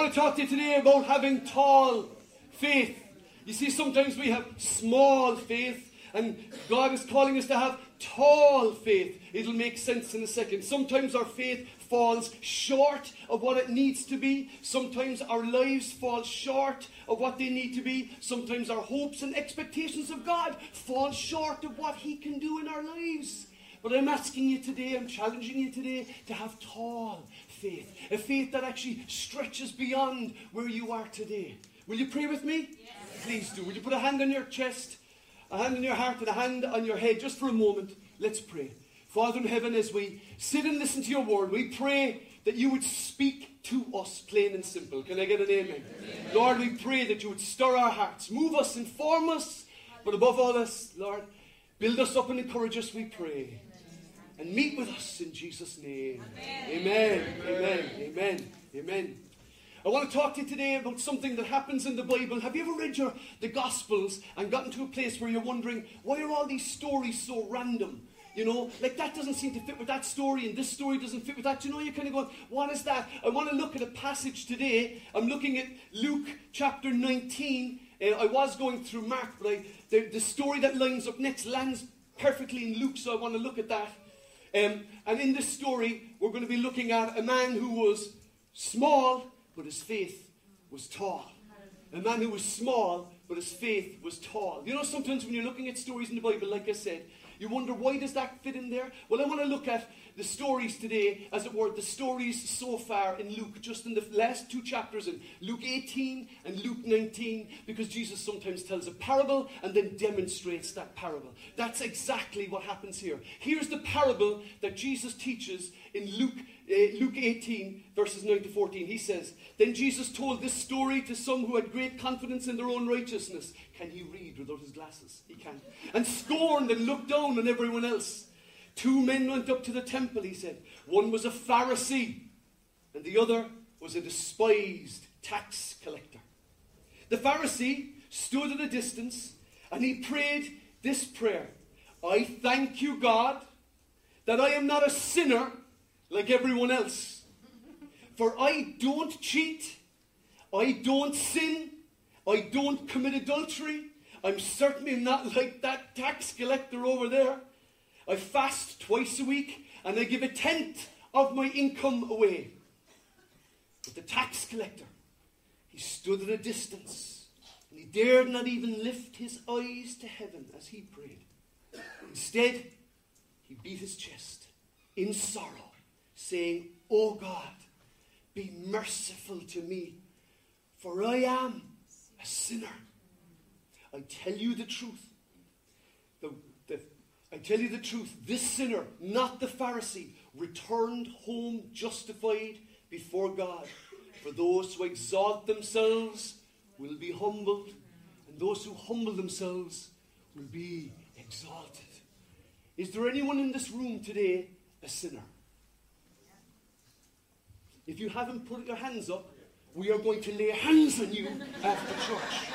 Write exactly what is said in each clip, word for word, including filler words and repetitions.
want to talk to you today about having tall faith. You see, sometimes we have small faith, and God is calling us to have tall faith. It'll make sense in a second. Sometimes our faith falls short of what it needs to be. Sometimes our lives fall short of what they need to be. Sometimes our hopes and expectations of God fall short of what He can do in our lives. But I'm asking you today, I'm challenging you today to have tall faith. A faith that actually stretches beyond where you are today. Will you pray with me? Yes. Please do. Will you put a hand on your chest, a hand on your heart, and a hand on your head just for a moment? Let's pray. Father in heaven, as we sit and listen to your word, we pray that you would speak to us plain and simple. Can I get an amen? Amen. Lord, we pray that you would stir our hearts, move us, inform us, but above all else, Lord, build us up and encourage us, we pray. And meet with us in Jesus' name. Amen. Amen. Amen. Amen. Amen. I want to talk to you today about something that happens in the Bible. Have you ever read your, the Gospels and gotten to a place where you're wondering, why are all these stories so random? You know, like that doesn't seem to fit with that story, and this story doesn't fit with that. You know, you're kind of going, what is that? I want to look at a passage today. I'm looking at Luke chapter nineteen. Uh, I was going through Mark, but I, the, the story that lines up next lands perfectly in Luke, so I want to look at that. Um, and in this story, we're going to be looking at a man who was small, but his faith was tall. A man who was small, but his faith was tall. You know, sometimes when you're looking at stories in the Bible, like I said, you wonder, why does that fit in there? Well, I want to look at the stories today, as it were, the stories so far in Luke, just in the last two chapters, in Luke eighteen and Luke nineteen, because Jesus sometimes tells a parable and then demonstrates that parable. That's exactly what happens here. Here's the parable that Jesus teaches in Luke, uh, Luke eighteen, verses nine to fourteen. He says, "Then Jesus told this story to some who had great confidence in their own righteousness." Can he read without his glasses? He can. "And scorned and looked down on everyone else. Two men went up to the temple," he said. "One was a Pharisee, and the other was a despised tax collector. The Pharisee stood at a distance, and he prayed this prayer: 'I thank you, God, that I am not a sinner like everyone else. For I don't cheat, I don't sin, I don't commit adultery, I'm certainly not like that tax collector over there. I fast twice a week, and I give a tenth of my income away.' But the tax collector, he stood at a distance, and he dared not even lift his eyes to heaven as he prayed. Instead, he beat his chest in sorrow, saying, 'O God, be merciful to me, for I am a sinner.' I tell you the truth. The, the, I tell you the truth, this sinner, not the Pharisee, returned home justified before God. For those who exalt themselves will be humbled, and those who humble themselves will be exalted." Is there anyone in this room today a sinner? If you haven't put your hands up, we are going to lay hands on you after church.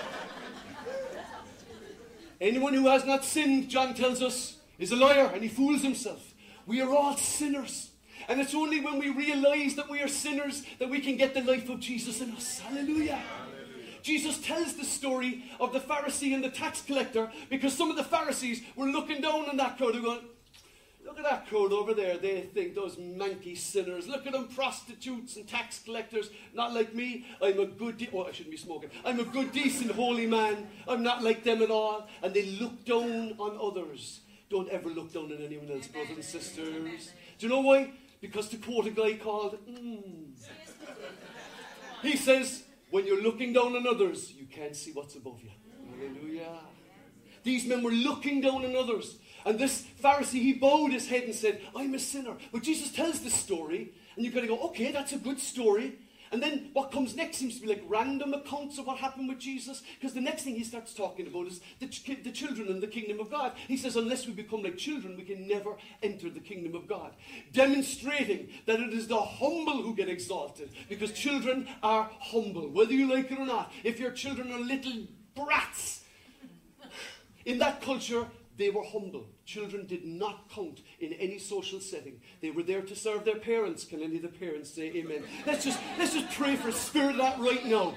Anyone who has not sinned, John tells us, is a liar, and he fools himself. We are all sinners. And it's only when we realize that we are sinners that we can get the life of Jesus in us. Hallelujah. Hallelujah. Jesus tells the story of the Pharisee and the tax collector because some of the Pharisees were looking down on that crowd and going, "Look at that crowd over there. They think those manky sinners. Look at them, prostitutes and tax collectors. Not like me. I'm a good, de- oh, I shouldn't be smoking. I'm a good, decent, holy man. I'm not like them at all." And they look down on others. Don't ever look down on anyone else, brothers and sisters. Do you know why? Because to quote a guy called, mm, he says, when you're looking down on others, you can't see what's above you. Hallelujah. These men were looking down on others. And this Pharisee, he bowed his head and said, "I'm a sinner." But Jesus tells this story, and you kind of go, okay, that's a good story. And then what comes next seems to be like random accounts of what happened with Jesus, because the next thing he starts talking about is the, ch- the children in the kingdom of God. He says, unless we become like children, we can never enter the kingdom of God. Demonstrating that it is the humble who get exalted, because children are humble, whether you like it or not. If your children are little brats, in that culture, they were humble. Children did not count in any social setting. They were there to serve their parents. Can any of the parents say amen? Let's just, let's just pray for a spirit of that right now.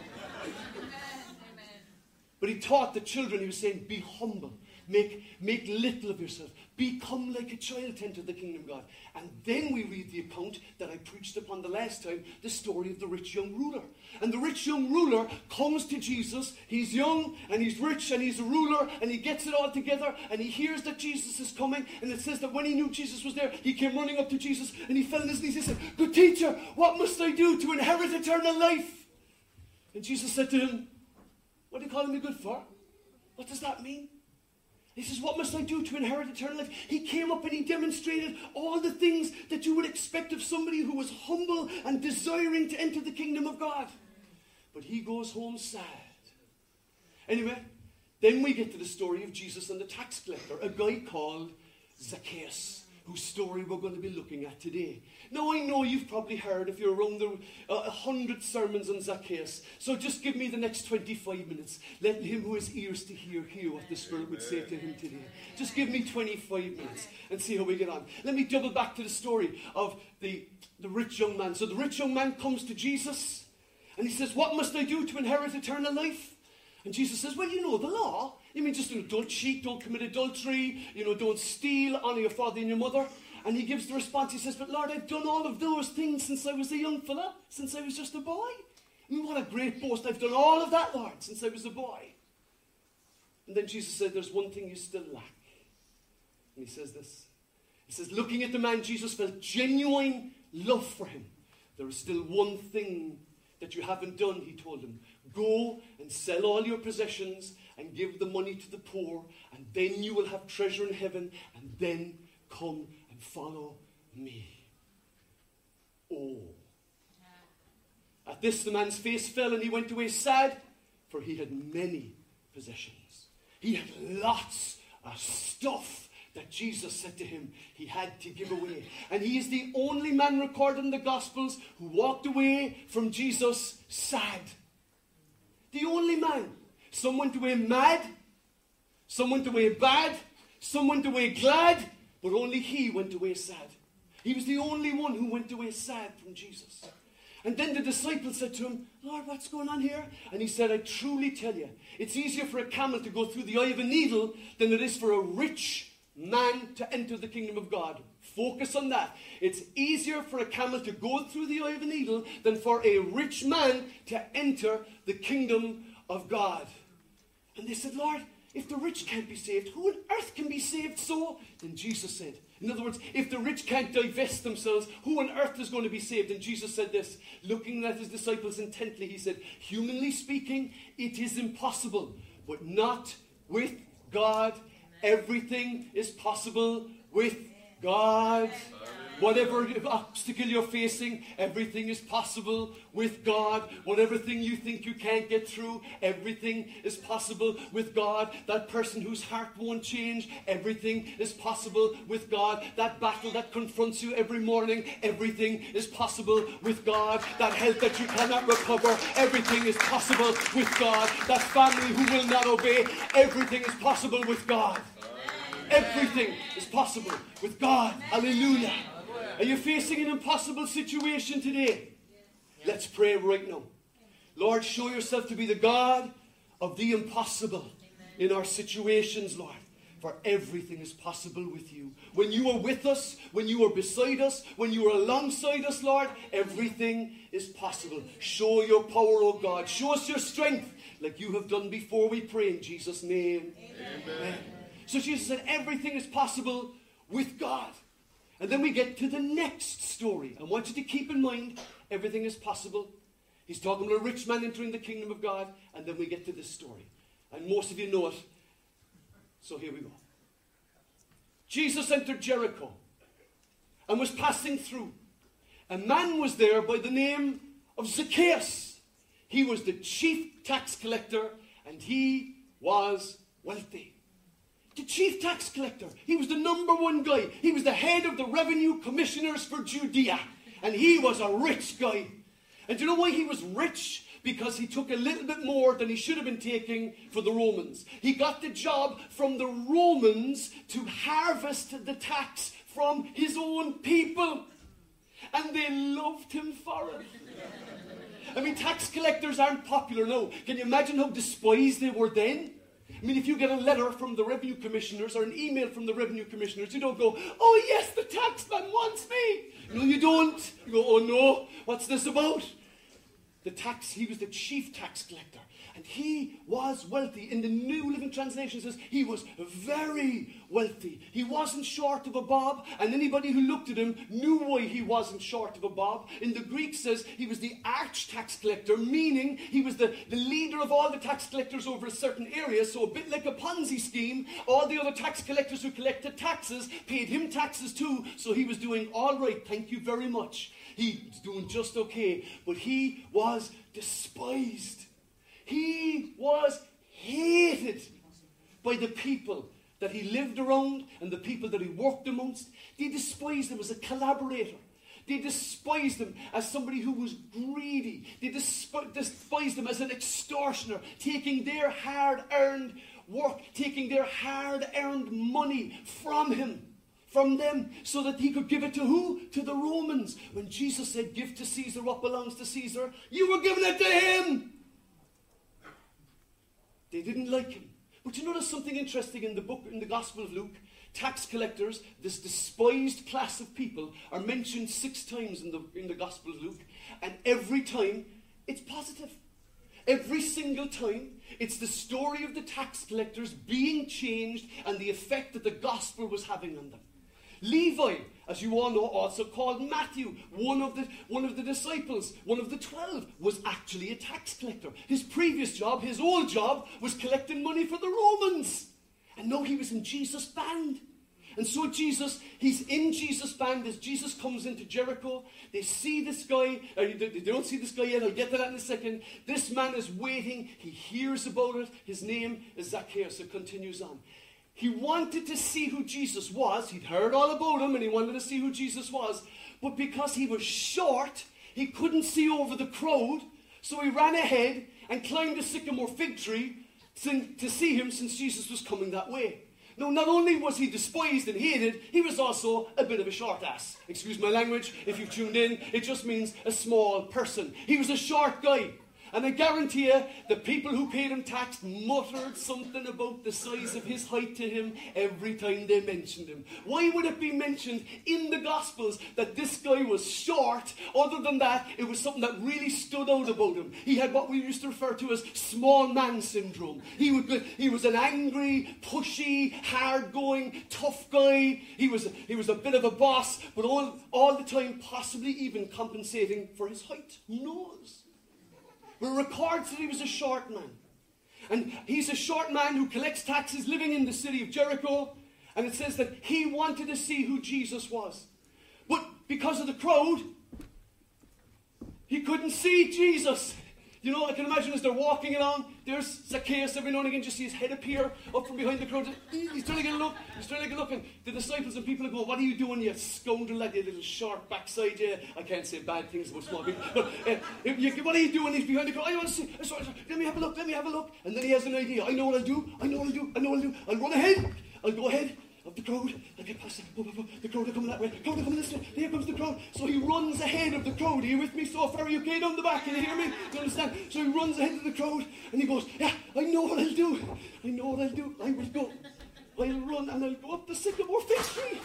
But he taught the children, he was saying, be humble. Make, make little of yourself. Become like a child to enter the kingdom of God. And then we read the account that I preached upon the last time, the story of the rich young ruler. And the rich young ruler comes to Jesus. He's young and he's rich and he's a ruler and he gets it all together and he hears that Jesus is coming. And it says that when he knew Jesus was there, he came running up to Jesus and he fell on his knees. He said, good teacher, what must I do to inherit eternal life? And Jesus said to him, what are you calling me good for? What does that mean? He says, what must I do to inherit eternal life? He came up and he demonstrated all the things that you would expect of somebody who was humble and desiring to enter the kingdom of God. But he goes home sad. Anyway, then we get to the story of Jesus and the tax collector, a guy called Zacchaeus, whose story we're going to be looking at today. Now, I know you've probably heard, if you're around the uh, a hundred sermons on Zacchaeus, so just give me the next twenty-five minutes. Let him who has ears to hear, hear what the Spirit would say to him today. Just give me twenty-five minutes and see how we get on. Let me double back to the story of the, the rich young man. So the rich young man comes to Jesus, and he says, what must I do to inherit eternal life? And Jesus says, well, you know the law. You mean just, you know, don't cheat, don't commit adultery, you know, don't steal, honor your father and your mother. And he gives the response, he says, but Lord, I've done all of those things since I was a young fella, since I was just a boy. I mean, what a great boast. I've done all of that, Lord, since I was a boy. And then Jesus said, there's one thing you still lack. And he says this. He says, looking at the man, Jesus felt genuine love for him. There is still one thing that you haven't done, he told him. Go and sell all your possessions and give the money to the poor, and then you will have treasure in heaven, and then come and follow me. Oh. At this the man's face fell and he went away sad, for he had many possessions. He had lots of stuff that Jesus said to him he had to give away. And he is the only man recorded in the Gospels who walked away from Jesus sad. The only man. Some went away mad, some went away bad, some went away glad, but only he went away sad. He was the only one who went away sad from Jesus. And then the disciples said to him, Lord, what's going on here? And he said, I truly tell you, it's easier for a camel to go through the eye of a needle than it is for a rich man to enter the kingdom of God. Focus on that. It's easier for a camel to go through the eye of a needle than for a rich man to enter the kingdom of God. And they said, Lord, if the rich can't be saved, who on earth can be saved so? Then Jesus said, in other words, if the rich can't divest themselves, who on earth is going to be saved? And Jesus said this, looking at his disciples intently, he said, humanly speaking, it is impossible, but not with God. Everything is possible with God. Whatever obstacle you're facing, everything is possible with God. Whatever thing you think you can't get through, everything is possible with God. That person whose heart won't change, everything is possible with God. That battle that confronts you every morning, everything is possible with God. That health that you cannot recover, everything is possible with God. That family who will not obey, everything is possible with God. Everything is possible with God. Hallelujah. Are you facing an impossible situation today? Let's pray right now. Lord, show yourself to be the God of the impossible in our situations, Lord. For everything is possible with you. When you are with us, when you are beside us, when you are alongside us, Lord, everything is possible. Show your power, O God. Show us your strength like you have done before, we pray in Jesus' name. Amen. Amen. So Jesus said everything is possible with God. And then we get to the next story. I want you to keep in mind, everything is possible. He's talking about a rich man entering the kingdom of God. And then we get to this story. And most of you know it. So here we go. Jesus entered Jericho and was passing through. A man was there by the name of Zacchaeus. He was the chief tax collector and he was wealthy. The chief tax collector. He was the number one guy. He was the head of the revenue commissioners for Judea. And he was a rich guy. And do you know why he was rich? because he took a little bit more than he should have been taking for the Romans. He got the job from the Romans to harvest the tax from his own people. And they loved him for it. I mean, tax collectors aren't popular now. Can you imagine how despised they were then? I mean, if you get a letter from the revenue commissioners or an email from the revenue commissioners, you don't go, oh yes, the taxman wants me. No, you don't. You go, oh no, what's this about? The tax, he was the chief tax collector. And he was wealthy. In the New Living Translation it says he was very wealthy. He wasn't short of a bob, and anybody who looked at him knew why he wasn't short of a bob. In the Greek it says he was the arch tax collector, meaning he was the, the leader of all the tax collectors over a certain area. So a bit like a Ponzi scheme, all the other tax collectors who collected taxes paid him taxes too, so he was doing all right, thank you very much. He was doing just okay, but he was despised. He was hated by the people that he lived around and the people that he worked amongst. They despised him as a collaborator. They despised him as somebody who was greedy. They desp- despised him as an extortioner, taking their hard-earned work, taking their hard-earned money from him, from them, so that he could give it to who? To the Romans. When Jesus said, give to Caesar what belongs to Caesar, you were giving it to him. They didn't like him. But you notice something interesting in the book, in the Gospel of Luke? Tax collectors, this despised class of people, are mentioned six times in the, in the Gospel of Luke. And every time, it's positive. Every single time, it's the story of the tax collectors being changed and the effect that the gospel was having on them. Levi, as you all know, also called Matthew, one of the one of the disciples, one of the twelve, was actually a tax collector. His previous job, his old job, was collecting money for the Romans. And now he was in Jesus' band. And so Jesus, he's in Jesus' band as Jesus comes into Jericho. They see this guy, uh, they, they don't see this guy yet, I'll get to that in a second. This man is waiting, he hears about it. His name is Zacchaeus. It continues on. He wanted to see who Jesus was. He'd heard all about him and he wanted to see who Jesus was. But because he was short, he couldn't see over the crowd. So he ran ahead and climbed a sycamore fig tree to see him, since Jesus was coming that way. Now, not only was he despised and hated, he was also a bit of a short ass. Excuse my language, if you've tuned in, it just means a small person. He was a short guy. And I guarantee you, the people who paid him tax muttered something about the size of his height to him every time they mentioned him. Why would it be mentioned in the Gospels that this guy was short? Other than that, it was something that really stood out about him. He had what we used to refer to as small man syndrome. He, would, he was an angry, pushy, hard-going, tough guy. He was, he was a bit of a boss, but all, all the time possibly even compensating for his height. Who knows? But it records that he was a short man. And he's a short man who collects taxes living in the city of Jericho. And it says that he wanted to see who Jesus was. But because of the crowd, he couldn't see Jesus. You know, I can imagine as they're walking along, there's Zacchaeus. Every now and again, just see his head appear up from behind the crowd. He's trying to get a look. He's trying to get a look. And the disciples and people go, what are you doing, you scoundrel, lad, you little short backside, you? I can't say bad things about small people. But uh, you, what are you doing? He's behind the crowd. I want to see. Sorry, sorry. Let me have a look. Let me have a look. And then he has an idea. I know what I'll do. I know what I'll do. I know what I'll do. I'll run ahead. I'll go ahead of the crowd. I'll get past them. The crowd are coming that way. The crowd are coming this way. Here comes the crowd. So he runs ahead of the crowd. Are you with me so far? Are you okay down the back? Can you hear me? Do you understand? So he runs ahead of the crowd and he goes, yeah, I know what I'll do. I know what I'll do. I will go. I'll run and I'll go up the sycamore fig tree.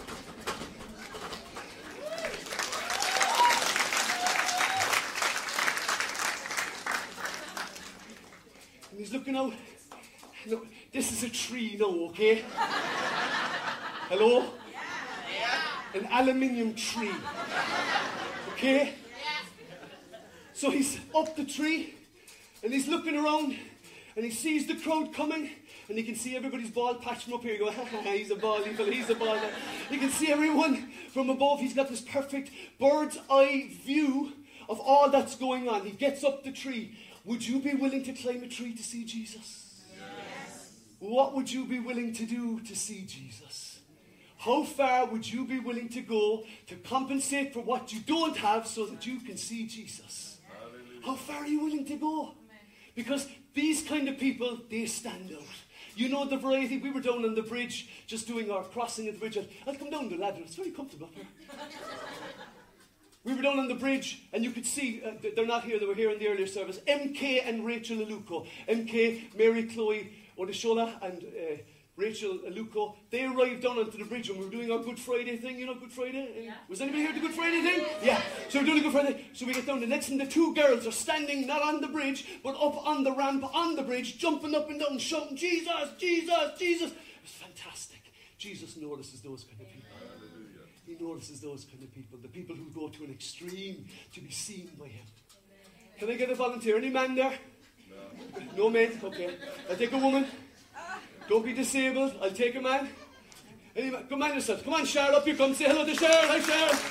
And he's looking out. Look, this is a tree now, okay? Hello? Yeah. An aluminium tree. Okay? So he's up the tree and he's looking around and he sees the crowd coming and he can see everybody's bald patch from up here. You go, ha ha, he's a baldy fella, he's a baldy. You can see everyone from above. He's got this perfect bird's eye view of all that's going on. He gets up the tree. Would you be willing to climb a tree to see Jesus? Yes. What would you be willing to do to see Jesus? How far would you be willing to go to compensate for what you don't have so that you can see Jesus? Hallelujah. How far are you willing to go? Because these kind of people, they stand out. You know the variety. We were down on the bridge, just doing our crossing of the bridge. I'll come down the ladder. It's very comfortable up here. We were down on the bridge, and you could see, uh, they're not here, they were here in the earlier service, M K and Rachel Aluko. M K, Mary Chloe Odeshola, and uh, Rachel Aluko. They arrived down onto the bridge, and we were doing our Good Friday thing. You know Good Friday? Yeah. Was anybody here at the Good Friday thing? Yeah. So we're doing a Good Friday. So we get down, the next thing, the two girls are standing, not on the bridge, but up on the ramp, on the bridge, jumping up and down, shouting, Jesus, Jesus, Jesus. It was fantastic. Jesus notices those kind of people. He notices those kind of people, the people who go to an extreme to be seen by him. Can I get a volunteer? Any man there? No, no men? Okay. I'll take a woman. Don't be disabled. I'll take a man. Any man? Come on yourself. Come on, Cheryl, up you come. Say hello to Cheryl. Hi,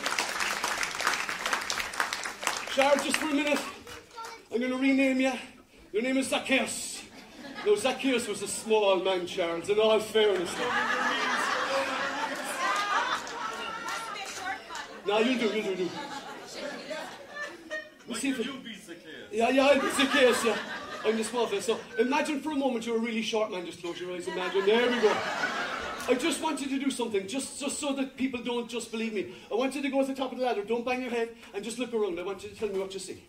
Cheryl. Cheryl, just for a minute. I'm going to rename you. Your name is Zacchaeus. No, Zacchaeus was a small man, Charles, in all fairness. No, you do, you do, you do. We'll see if it... You be Zacchaeus. Yeah, yeah, I'll be Zacchaeus, yeah. I'm the small face. So imagine for a moment you're a really short man. Just close your eyes. Imagine. There we go. I just want you to do something, just, just so that people don't just believe me. I want you to go to the top of the ladder. Don't bang your head and just look around. I want you to tell me what you see.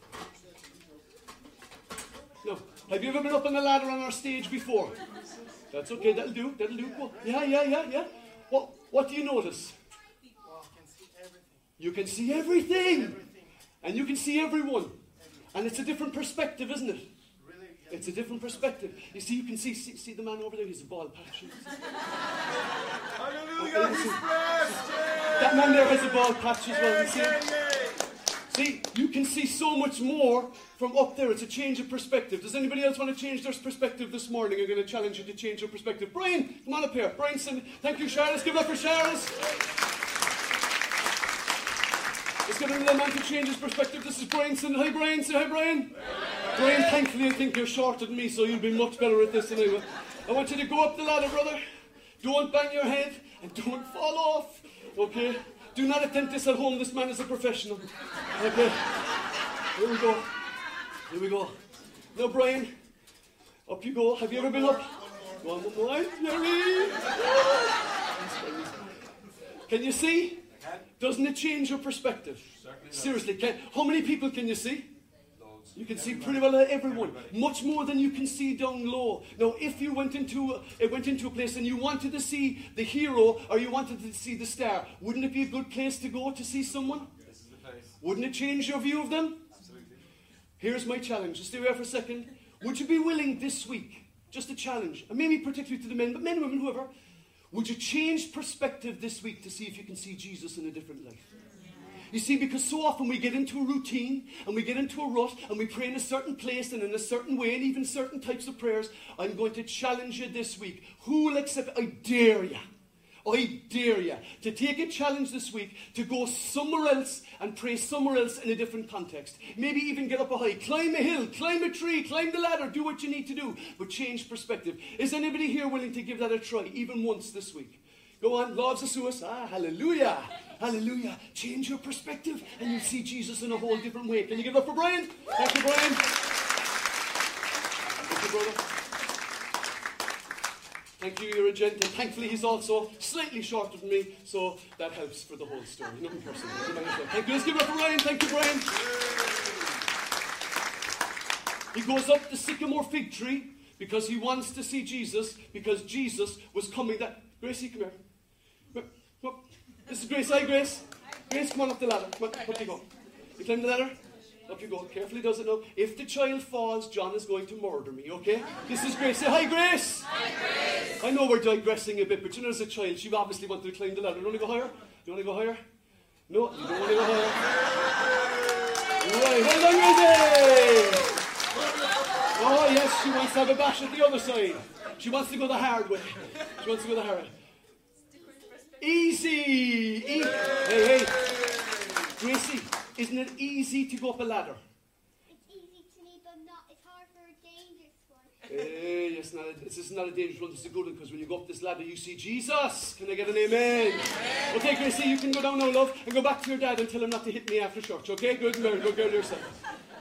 No. Have you ever been up on the ladder on our stage before? That's okay. That'll do. That'll do. Go. Yeah, yeah, yeah, yeah. What, what do you notice? You can see everything. everything. And you can see everyone. And it's a different perspective, isn't it? Really? Yeah. It's a different perspective. You see, you can see, see, see the man over there? He's a bald patch. Hallelujah, he's blessed. That man there has a bald patch as well. You see? Yeah, yeah. See, you can see so much more from up there. It's a change of perspective. Does anybody else want to change their perspective this morning? I'm going to challenge you to change your perspective. Brian, come on up here. Brian, thank you, Charles. Give it up for Charles. Let's get another man to change his perspective. This is Brian. Hi, Brian. Say hi, Brian. Hi. Brian, thankfully, I think you're shorter than me, so you'll be much better at this than I will. I want you to go up the ladder, brother. Don't bang your head and don't fall off. Okay? Do not attempt this at home. This man is a professional. Okay? Here we go. Here we go. Now, Brian, up you go. Have you ever been up? One more. One more. Jerry. Can you see? Doesn't it change your perspective? Seriously, can, how many people can you see? Loads. You can see pretty well everyone. Much more than you can see down low. Now, if you went into, uh, went into a place and you wanted to see the hero or you wanted to see the star, wouldn't it be a good place to go to see someone? This is the place. Wouldn't it change your view of them? Absolutely. Here's my challenge. Just stay there for a second. Would you be willing this week, just a challenge, and maybe particularly to the men, but men, women, whoever, would you change perspective this week to see if you can see Jesus in a different light? You see, because so often we get into a routine and we get into a rut and we pray in a certain place and in a certain way and even certain types of prayers. I'm going to challenge you this week. Who will accept? I dare you. I dare you to take a challenge this week to go somewhere else and pray somewhere else in a different context. Maybe even get up a high, climb a hill, climb a tree, climb the ladder, do what you need to do, but change perspective. Is anybody here willing to give that a try, even once this week? Go on, Lords of Suez. Ah, hallelujah. Hallelujah. Change your perspective and you'll see Jesus in a whole different way. Can you give it up for Brian? Thank you, Brian. Thank you, brother. Thank you, you're a gent, and thankfully he's also slightly shorter than me, so that helps for the whole story. Nothing personal. Thank you. Let's give it up for Ryan. Thank you, Brian. He goes up the sycamore fig tree because he wants to see Jesus, because Jesus was coming. That Gracie, come here. Come up. This is Grace. Hi, Grace. Grace, come on up the ladder. Come on, up you go. You climb the ladder? Up you go. Carefully does it now. If the child falls, John is going to murder me, okay? This is Grace. Say hi, Grace. Hi, Grace. I know we're digressing a bit, but you know, as a child, she obviously wanted to climb the ladder. You want to go higher? Do you want to go higher? No, you don't want to go higher. Right, well done, Gracie. Oh, yes, she wants to have a bash at the other side. She wants to go the hard way. She wants to go the hard way. Easy. E- hey, hey. Gracie, isn't it easy to go up a ladder? It's easy to me, but not. It's hard for a dangerous one. Hey, it's not a, this is not a dangerous one. This is a good one, because when you go up this ladder, you see Jesus. Can I get an amen? Amen. Okay, Gracie, you can go down now, love, and go back to your dad and tell him not to hit me after church. Okay, good, Mary, go girl yourself.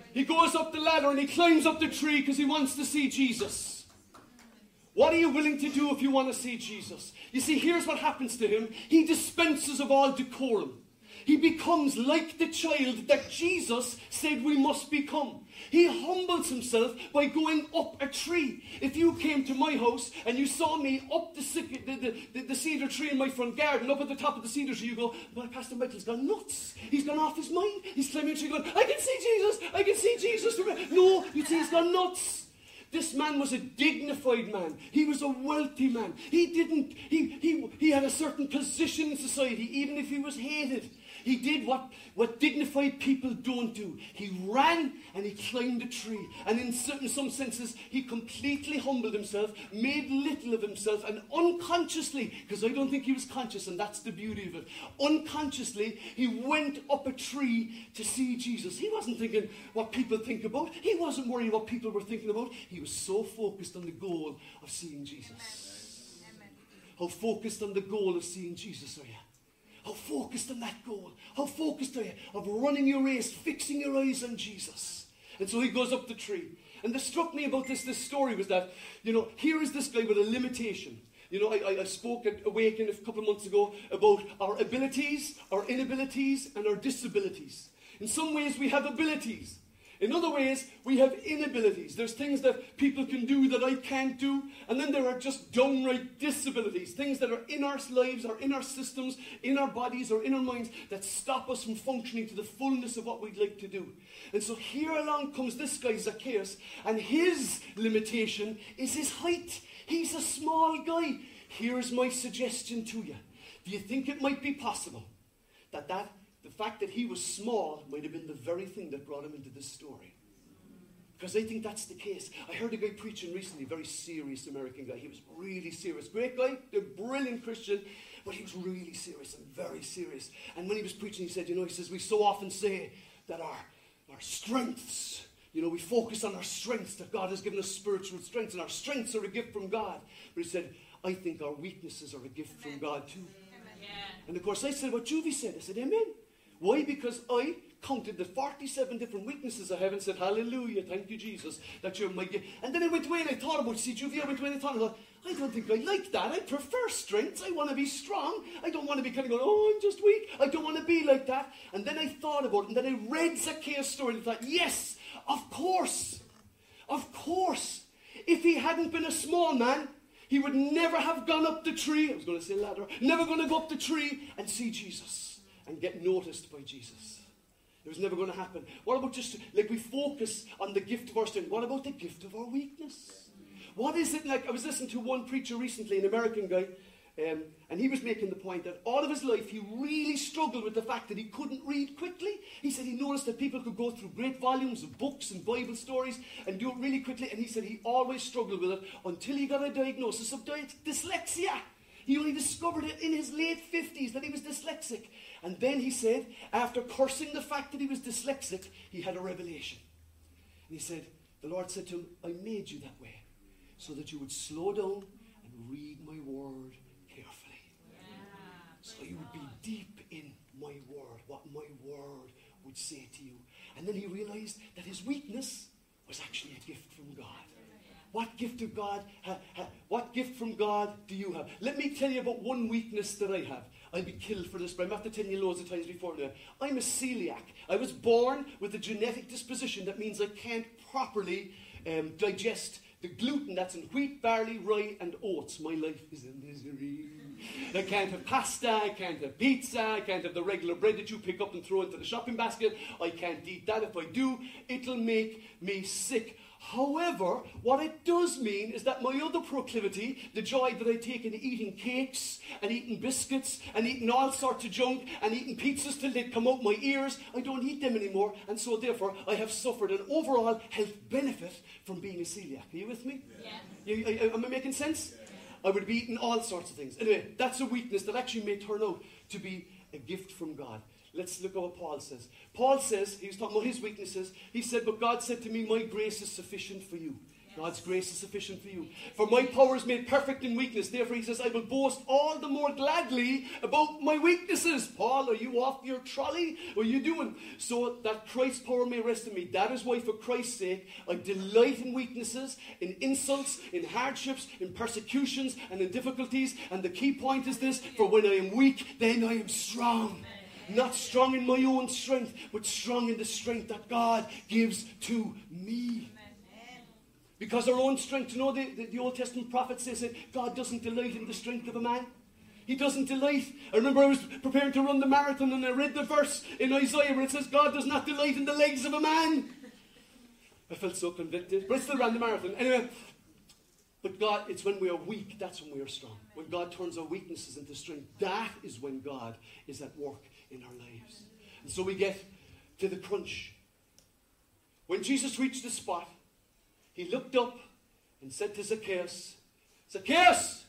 He goes up the ladder and he climbs up the tree because he wants to see Jesus. What are you willing to do if you want to see Jesus? You see, here's what happens to him. He dispenses of all decorum. He becomes like the child that Jesus said we must become. He humbles himself by going up a tree. If you came to my house and you saw me up the, the, the, the cedar tree in my front garden, up at the top of the cedar tree, you go, well, Pastor Michael's gone nuts. He's gone off his mind. He's climbing a tree going, I can see Jesus. I can see Jesus. No, you see, he's gone nuts. This man was a dignified man. He was a wealthy man. He didn't, he, he, he had a certain position in society, even if he was hated. He did what, what dignified people don't do. He ran and he climbed a tree. And in certain some senses, he completely humbled himself, made little of himself, and unconsciously, because I don't think he was conscious, and that's the beauty of it, unconsciously, he went up a tree to see Jesus. He wasn't thinking what people think about. He wasn't worried what people were thinking about. He was so focused on the goal of seeing Jesus. Amen. How focused on the goal of seeing Jesus are you? How focused on that goal? How focused are you of running your race, fixing your eyes on Jesus? And so he goes up the tree. And what struck me about this, this story was that, you know, here is this guy with a limitation. You know, I, I spoke at Awaken a couple of months ago about our abilities, our inabilities, and our disabilities. In some ways, we have abilities. In other ways, we have inabilities. There's things that people can do that I can't do. And then there are just downright disabilities. Things that are in our lives, or in our systems, in our bodies, or in our minds that stop us from functioning to the fullness of what we'd like to do. And so here along comes this guy, Zacchaeus, and his limitation is his height. He's a small guy. Here's my suggestion to you. Do you think it might be possible that that the fact that he was small might have been the very thing that brought him into this story? Because I think that's the case. I heard a guy preaching recently, a very serious American guy. He was really serious. Great guy, a brilliant Christian, but he was really serious and very serious. And when he was preaching, he said, you know, he says, we so often say that our, our strengths, you know, we focus on our strengths, that God has given us spiritual strengths, and our strengths are a gift from God. But he said, I think our weaknesses are a gift Amen. From God too. Amen. And of course, I said what Juvie said. I said, amen. Why? Because I counted the forty-seven different weaknesses I have and said, hallelujah, thank you, Jesus, that you're my gift. And then I went away and I thought about, see, Juvie, I went away and I thought, I thought, I don't think I like that. I prefer strengths. I want to be strong. I don't want to be kind of going, oh, I'm just weak. I don't want to be like that. And then I thought about it, and then I read Zacchaeus' story and I thought, yes, of course, of course. If he hadn't been a small man, he would never have gone up the tree. I was going to say ladder. Never going to go up the tree and see Jesus and get noticed by Jesus. It was never going to happen. What about just, like we focus on the gift of our strength. What about the gift of our weakness? What is it like? I was listening to one preacher recently, an American guy, um, and he was making the point that all of his life he really struggled with the fact that he couldn't read quickly. He said he noticed that people could go through great volumes of books and Bible stories and do it really quickly, and he said he always struggled with it until he got a diagnosis of dyslexia. He only discovered it in his late fifties that he was dyslexic. And then he said, after cursing the fact that he was dyslexic, he had a revelation. And he said, the Lord said to him, I made you that way so that you would slow down and read my word carefully. Yeah. So you would be deep in my word, what my word would say to you. And then he realized that his weakness was actually a gift from God. What gift of God, ha, ha, what gift from God do you have? Let me tell you about one weakness that I have. I'll be killed for this, but I'm after telling you loads of times before now. I'm a celiac. I was born with a genetic disposition that means I can't properly um, digest the gluten that's in wheat, barley, rye, and oats. My life is a misery. I can't have pasta, I can't have pizza, I can't have the regular bread that you pick up and throw into the shopping basket. I can't eat that. If I do, it'll make me sick. However, what it does mean is that my other proclivity, the joy that I take in eating cakes and eating biscuits and eating all sorts of junk and eating pizzas till they come out my ears, I don't eat them anymore, and so therefore I have suffered an overall health benefit from being a celiac. Are you with me? Yeah. You, I, am I making sense? Yeah. I would be eating all sorts of things. Anyway, that's a weakness that actually may turn out to be a gift from God. Let's look at what Paul says. Paul says, he was talking about his weaknesses. He said, but God said to me, my grace is sufficient for you. God's grace is sufficient for you. For my power is made perfect in weakness. Therefore, he says, I will boast all the more gladly about my weaknesses. Paul, are you off your trolley? What are you doing? So that Christ's power may rest in me. That is why, for Christ's sake, I delight in weaknesses, in insults, in hardships, in persecutions, and in difficulties. And the key point is this: for when I am weak, then I am strong. Not strong in my own strength, but strong in the strength that God gives to me. Because our own strength, you know, the, the, the Old Testament prophet says that God doesn't delight in the strength of a man. He doesn't delight. I remember I was preparing to run the marathon and I read the verse in Isaiah where it says, God does not delight in the legs of a man. I felt so convicted, but I still ran the marathon. Anyway, but God, it's when we are weak, that's when we are strong. When God turns our weaknesses into strength, that is when God is at work in our lives. And so we get to the crunch. When Jesus reached the spot, he looked up and said to Zacchaeus, Zacchaeus,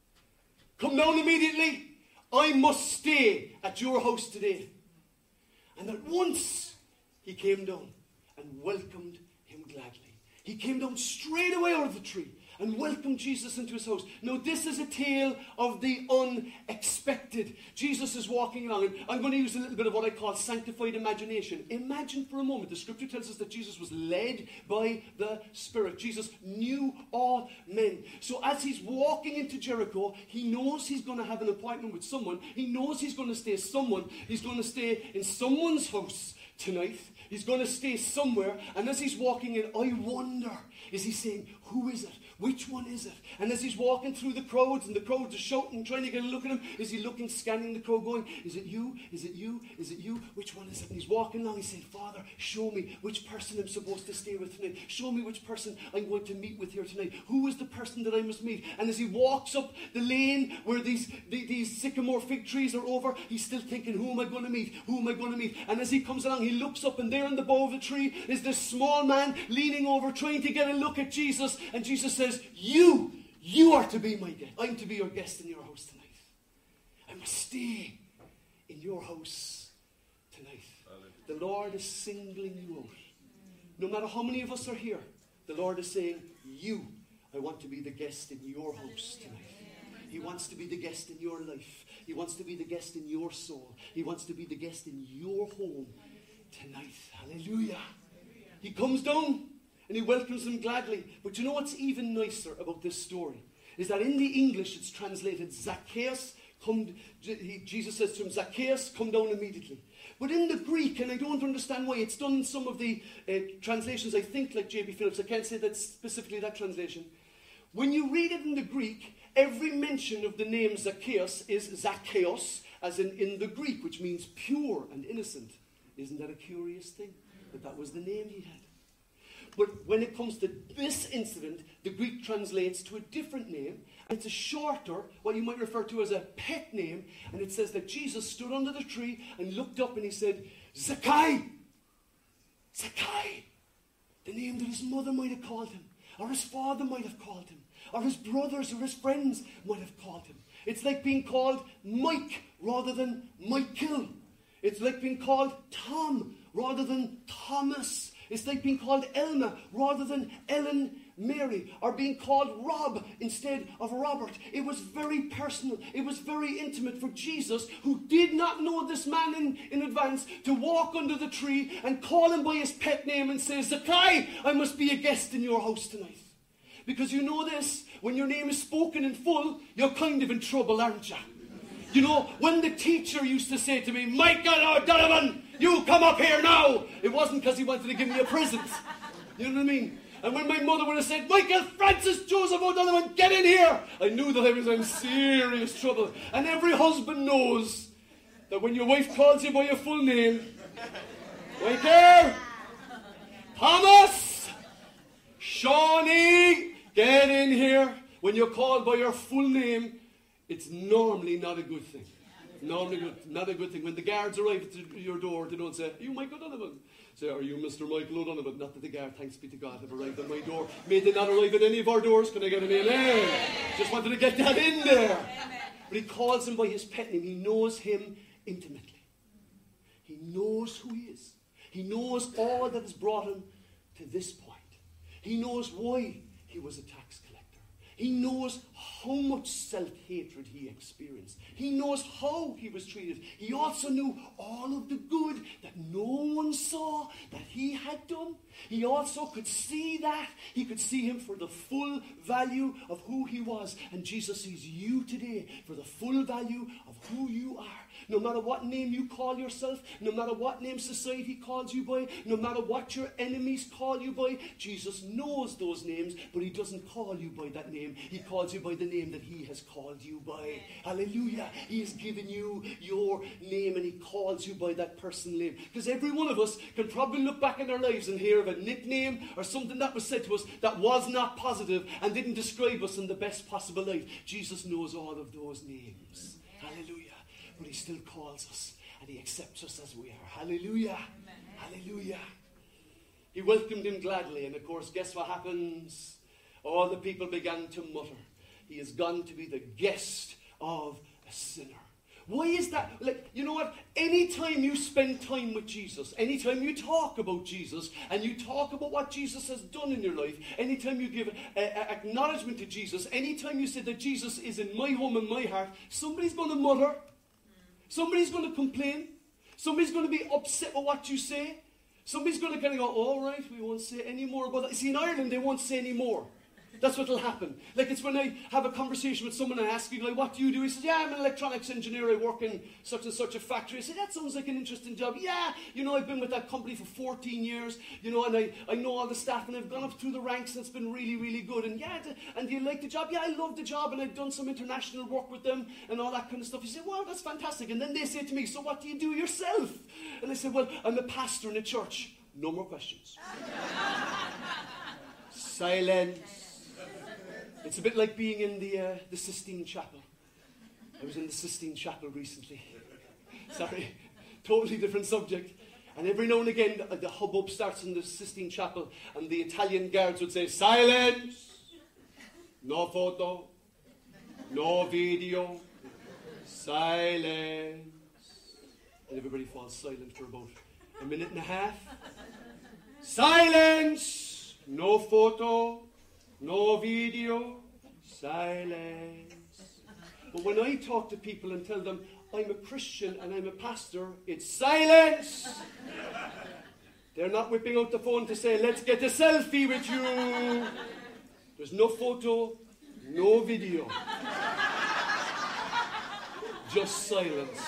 come down immediately. I must stay at your house today. And at once he came down and welcomed him gladly. He came down straight away out of the tree and welcomed Jesus into his house. Now, this is a tale of the unexpected. Jesus is walking along, and I'm going to use a little bit of what I call sanctified imagination. Imagine for a moment, the scripture tells us that Jesus was led by the Spirit. Jesus knew all men. So as he's walking into Jericho, he knows he's going to have an appointment with someone. He knows he's going to stay someone. He's going to stay in someone's house tonight. He's going to stay somewhere. And as he's walking in, I wonder, is he saying, who is it? Which one is it? And as he's walking through the crowds, and the crowds are shouting, trying to get a look at him, is he looking, scanning the crowd, going, is it you? Is it you? Is it you? Which one is it? And he's walking along, he's saying, Father, show me which person I'm supposed to stay with tonight. Show me which person I'm going to meet with here tonight. Who is the person that I must meet? And as he walks up the lane where these, the, these sycamore fig trees are over, he's still thinking, who am I going to meet? Who am I going to meet? And as he comes along, he looks up, and there in the bow of the tree is this small man leaning over, trying to get a look at Jesus. And Jesus says, you, you are to be my guest. I'm to be your guest in your house tonight. I must stay in your house tonight. The Lord is singling you out. No matter how many of us are here, the Lord is saying, you, I want to be the guest in your house tonight. He wants to be the guest in your life. He wants to be the guest in your soul. He wants to be the guest in your home tonight. Hallelujah. He comes down and he welcomes them gladly. But you know what's even nicer about this story? Is that in the English it's translated, Zacchaeus, come, he, Jesus says to him, Zacchaeus, come down immediately. But in the Greek, and I don't understand why, it's done in some of the uh, translations, I think, like J B Phillips, I can't say that's specifically that translation. When you read it in the Greek, every mention of the name Zacchaeus is Zacchaeus, as in in the Greek, which means pure and innocent. Isn't that a curious thing? That that was the name he had. But when it comes to this incident, the Greek translates to a different name. And it's a shorter, what you might refer to as a pet name. And it says that Jesus stood under the tree and looked up and he said, Zacchaeus! Zacchaeus! The name that his mother might have called him, or his father might have called him, or his brothers or his friends might have called him. It's like being called Mike rather than Michael. It's like being called Tom rather than Thomas. It's like being called Elma rather than Ellen Mary, or being called Rob instead of Robert. It was very personal. It was very intimate for Jesus, who did not know this man in, in advance, to walk under the tree and call him by his pet name and say, Zacchaeus, I must be a guest in your house tonight. Because you know this, when your name is spoken in full, you're kind of in trouble, aren't you? You know, when the teacher used to say to me, Michael O'Donovan, you come up here now, it wasn't because he wanted to give me a present. You know what I mean? And when my mother would have said, Michael Francis Joseph O'Donovan, get in here, I knew that I was in serious trouble. And every husband knows that when your wife calls you by your full name, Michael, Thomas, Shawnee, get in here. When you're called by your full name, it's normally not a good thing. Normally good, not a good thing. When the guards arrive at your door, they don't say, are you Michael O'Donovan? Say, are you Mister Michael O'Donovan? Not that the guard, thanks be to God, have arrived at my door. May they not arrive at any of our doors. Can I get an amen? Just wanted to get that in there. But he calls him by his pet name. He knows him intimately. He knows who he is. He knows all that has brought him to this point. He knows why he was a tax collector. He knows how much self-hatred he experienced. He knows how he was treated. He also knew all of the good that no one saw that he had done. He also could see that. He could see him for the full value of who he was. And Jesus sees you today for the full value of who you are. No matter what name you call yourself, no matter what name society calls you by, no matter what your enemies call you by, Jesus knows those names, but he doesn't call you by that name. He calls you by the name that he has called you by. Hallelujah. He has given you your name and he calls you by that person name. Because every one of us can probably look back in our lives and hear of a nickname or something that was said to us that was not positive and didn't describe us in the best possible light. Jesus knows all of those names. Hallelujah. But he still calls us and he accepts us as we are. Hallelujah. Amen. Hallelujah. He welcomed him gladly. And of course, guess what happens? All the people began to mutter. He has gone to be the guest of a sinner. Why is that? Like, you know what? Anytime you spend time with Jesus, anytime you talk about Jesus, and you talk about what Jesus has done in your life, anytime you give a, a, acknowledgement to Jesus, anytime you say that Jesus is in my home and my heart, somebody's going to mutter. Somebody's going to complain. Somebody's going to be upset with what you say. Somebody's going to kind of go, all right, we won't say any more about that. See, in Ireland, they won't say any more. That's what will happen. Like, it's when I have a conversation with someone and I ask you, like, what do you do? He says, yeah, I'm an electronics engineer. I work in such and such a factory. I say, that sounds like an interesting job. Yeah, you know, I've been with that company for fourteen years, you know, and I, I know all the staff and I've gone up through the ranks and it's been really, really good. And yeah, and do you like the job? Yeah, I love the job and I've done some international work with them and all that kind of stuff. You say, wow, that's fantastic. And then they say to me, so what do you do yourself? And I say, well, I'm a pastor in a church. No more questions. Silence. It's a bit like being in the uh, the Sistine Chapel. I was in the Sistine Chapel recently. Sorry, totally different subject. And every now and again, the, the hubbub starts in the Sistine Chapel, and the Italian guards would say, silence! No photo, no video, silence. And everybody falls silent for about a minute and a half. Silence! No photo. No video, silence. But when I talk to people and tell them I'm a Christian and I'm a pastor, it's silence. They're not whipping out the phone to say, let's get a selfie with you. There's no photo, no video. Just silence.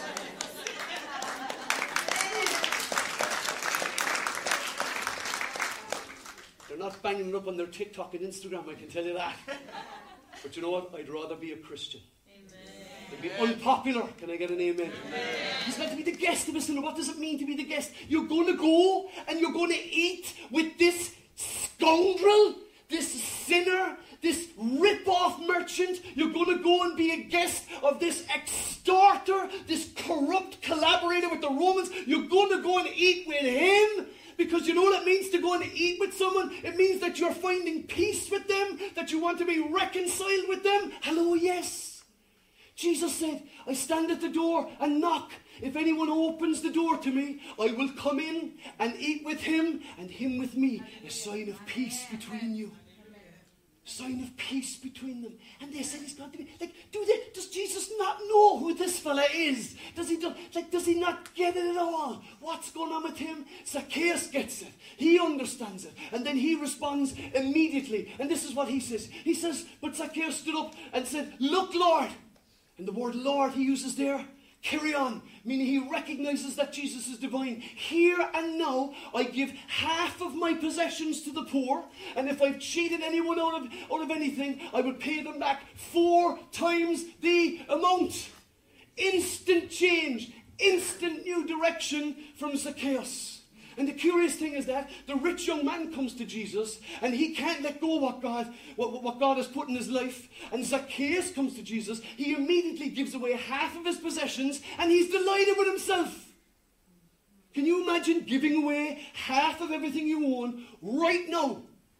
They're not banging it up on their TikTok and Instagram, I can tell you that. But you know what? I'd rather be a Christian. Than be unpopular. Can I get an amen? Amen. He's got to be the guest of a sinner. What does it mean to be the guest? You're going to go and you're going to eat with this scoundrel, this sinner, this rip-off merchant. You're going to go and be a guest of this extorter, this corrupt collaborator with the Romans. You're going to go and eat with him. Because you know what it means to go and eat with someone? It means that you're finding peace with them, that you want to be reconciled with them. Hello, yes. Jesus said, I stand at the door and knock. If anyone opens the door to me, I will come in and eat with him and him with me. A sign of peace between you. Sign of peace between them. And they said he's got to be like, do they, does Jesus not know who this fella is? Does he do, like does he not get it at all? What's going on with him? Zacchaeus gets it. He understands it. And then he responds immediately. And this is what he says. He says, but Zacchaeus stood up and said, look, Lord. And the word Lord he uses there, Kyrion, meaning he recognizes that Jesus is divine. Here and now, I give half of my possessions to the poor, and if I've cheated anyone out of, out of anything, I will pay them back four times the amount. Instant change, instant new direction from Zacchaeus. And the curious thing is that the rich young man comes to Jesus and he can't let go of what God, what, what God has put in his life. And Zacchaeus comes to Jesus. He immediately gives away half of his possessions and he's delighted with himself. Can you imagine giving away half of everything you own right now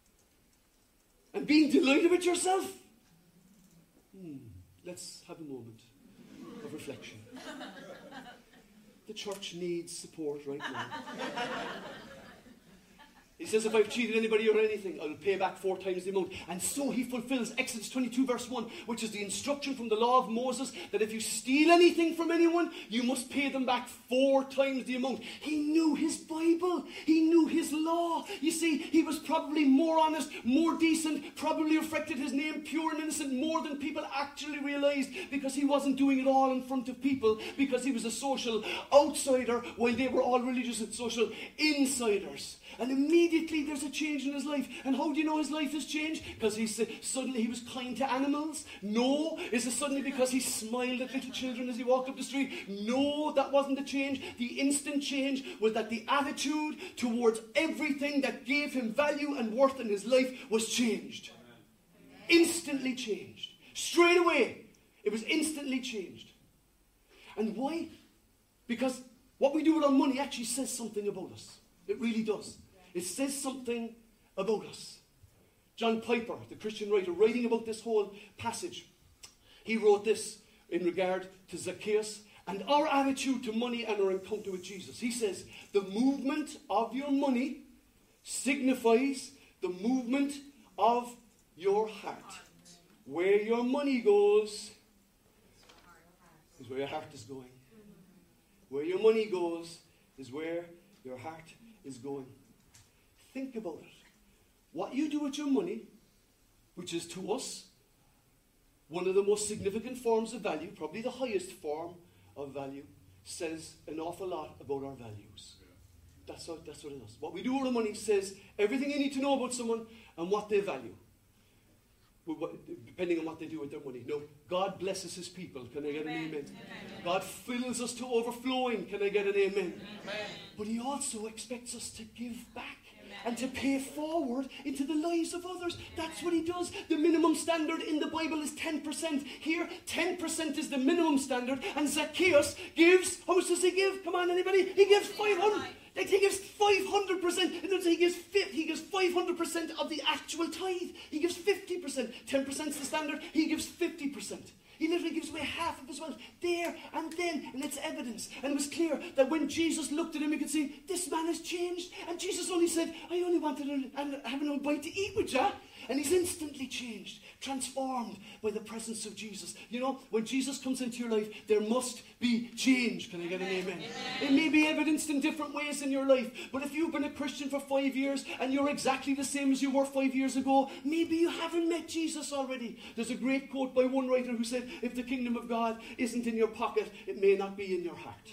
and being delighted with yourself? Hmm. Let's have a moment of reflection. The church needs support right now. He says, if I've cheated anybody or anything, I'll pay back four times the amount. And so he fulfills Exodus twenty-two verse one, which is the instruction from the law of Moses, that if you steal anything from anyone, you must pay them back four times the amount. He knew his Bible. He knew his law. You see, he was probably more honest, more decent, probably reflected his name pure and innocent more than people actually realized, because he wasn't doing it all in front of people, because he was a social outsider while they were all religious and social insiders. And immediately there's a change in his life. And how do you know his life has changed? Because he said suddenly he was kind to animals? No. Is it suddenly because he smiled at little children as he walked up the street? No, that wasn't the change. The instant change was that the attitude towards everything that gave him value and worth in his life was changed. Instantly changed. Straight away. It was instantly changed. And why? Because what we do with our money actually says something about us. It really does. It says something about us. John Piper, the Christian writer, writing about this whole passage, he wrote this in regard to Zacchaeus and our attitude to money and our encounter with Jesus. He says, the movement of your money signifies the movement of your heart. Where your money goes is where your heart is going. Where your money goes is where your heart is going. Think about it. What you do with your money, which is to us one of the most significant forms of value, probably the highest form of value, says an awful lot about our values. That's what, that's what it does. What we do with our money says everything you need to know about someone and what they value, depending on what they do with their money. No, God blesses his people. Can I get amen. an amen? amen? God fills us to overflowing. Can I get an amen? amen? But he also expects us to give back. And to pay forward into the lives of others. That's what he does. The minimum standard in the Bible is ten percent. Here, ten percent is the minimum standard. And Zacchaeus gives, how much does he give? Come on, anybody? He gives five hundred. He gives five hundred percent. He gives, he gives five hundred percent of the actual tithe. He gives fifty percent. ten percent is the standard. He gives fifty percent. He literally gives away half of his wealth there and then, and it's evidence. And it was clear that when Jesus looked at him, he could see, this man has changed. And Jesus only said, I only wanted to have a bite to eat with you. And he's instantly changed, transformed by the presence of Jesus. You know, when Jesus comes into your life, there must be change. Can I get an amen? Amen? It may be evidenced in different ways in your life, but if you've been a Christian for five years and you're exactly the same as you were five years ago, maybe you haven't met Jesus already. There's a great quote by one writer who said, if the kingdom of God isn't in your pocket, it may not be in your heart.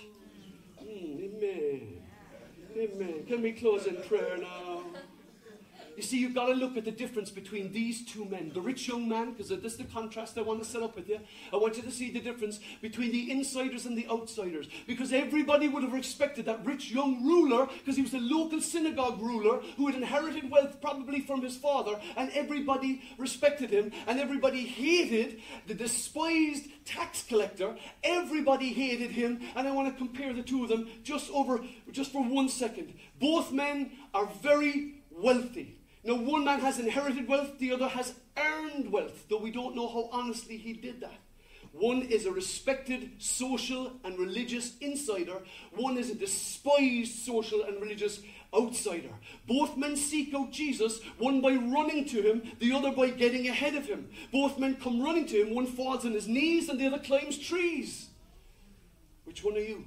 Mm, amen. Amen. Can we close in prayer now? You see, you've got to look at the difference between these two men. The rich young man, because this is the contrast I want to set up with you. I want you to see the difference between the insiders and the outsiders. Because everybody would have respected that rich young ruler, because he was a local synagogue ruler who had inherited wealth probably from his father, and everybody respected him, and everybody hated the despised tax collector. Everybody hated him, and I want to compare the two of them just over, just for one second. Both men are very wealthy. Now, one man has inherited wealth, the other has earned wealth, though we don't know how honestly he did that. One is a respected social and religious insider. One is a despised social and religious outsider. Both men seek out Jesus, one by running to him, the other by getting ahead of him. Both men come running to him, one falls on his knees and the other climbs trees. Which one are you?